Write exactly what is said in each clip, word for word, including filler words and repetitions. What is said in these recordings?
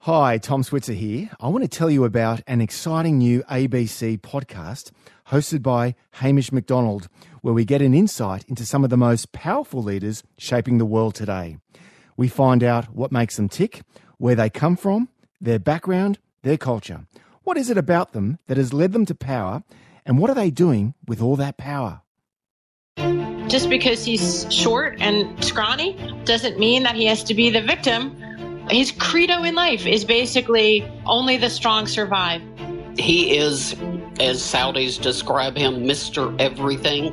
Hi, Tom Switzer here. I want to tell you about an exciting new A B C podcast hosted by Hamish McDonald, where we get an insight into some of the most powerful leaders shaping the world today. We find out what makes them tick, where they come from, their background, their culture. What is it about them that has led them to power, and what are they doing with all that power? Just because he's short and scrawny doesn't mean that he has to be the victim. His credo in life is basically only the strong survive. He is, as Saudis describe him, Mister Everything.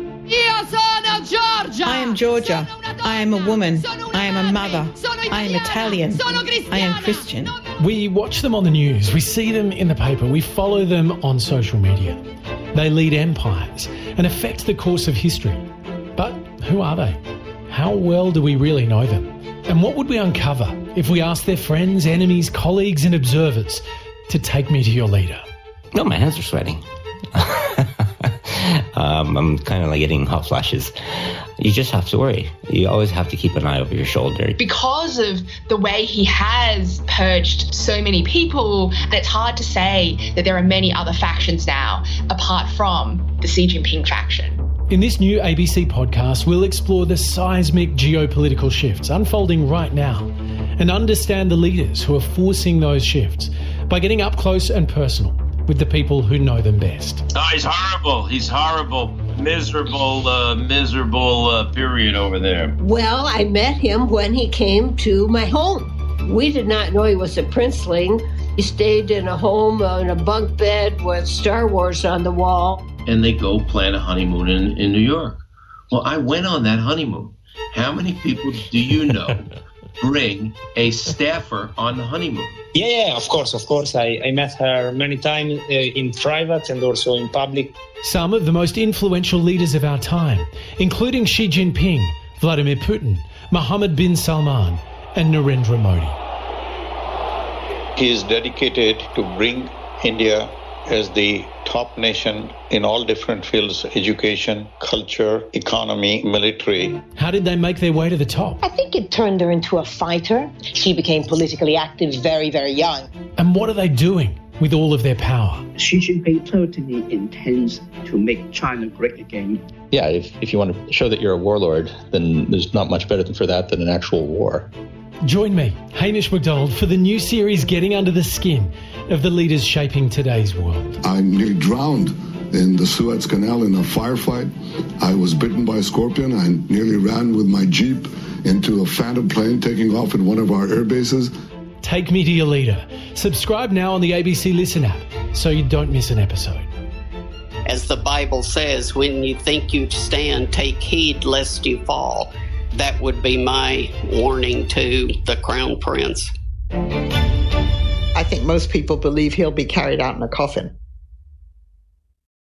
I am Georgia. I am a woman. I am a mother. I am Italian. I am Christian. We watch them on the news. We see them in the paper. We follow them on social media. They lead empires and affect the course of history. But who are they? How well do we really know them? And what would we uncover if we asked their friends, enemies, colleagues and observers to take me to your leader? No, my hands are sweating. um, I'm kind of like getting hot flashes. You just have to worry. You always have to keep an eye over your shoulder. Because of the way he has purged so many people, that it's hard to say that there are many other factions now apart from the Xi Jinping faction. In this new A B C podcast, we'll explore the seismic geopolitical shifts unfolding right now and understand the leaders who are forcing those shifts by getting up close and personal with the people who know them best. Oh, he's horrible. He's horrible. Miserable, uh, miserable uh, period over there. Well, I met him when he came to my home. We did not know he was a princeling. He stayed in a home uh, in a bunk bed with Star Wars on the wall. And they go plan a honeymoon in, in New York. Well, I went on that honeymoon. How many people do you know bring a staffer on the honeymoon? Yeah, yeah, of course, of course. I, I met her many times uh, in private and also in public. Some of the most influential leaders of our time, including Xi Jinping, Vladimir Putin, Mohammed bin Salman and Narendra Modi. He is dedicated to bring India as the top nation in all different fields: education, culture, economy, military. How did they make their way to the top? I think it turned her into a fighter. She became politically active very, very young. And what are they doing with all of their power? Xi Jinping certainly intends to make China great again. Yeah, if, if you want to show that you're a warlord, then there's not much better for that than an actual war. Join me, Hamish McDonald, for the new series Getting Under the Skin of the leaders shaping today's world. I nearly drowned in the Suez Canal in a firefight. I was bitten by a scorpion. I nearly ran with my Jeep into a Phantom plane taking off at one of our air bases. Take me to your leader. Subscribe now on the A B C Listen app so you don't miss an episode. As the Bible says, when you think you stand, take heed lest you fall. That would be my warning to the Crown Prince. I think most people believe he'll be carried out in a coffin.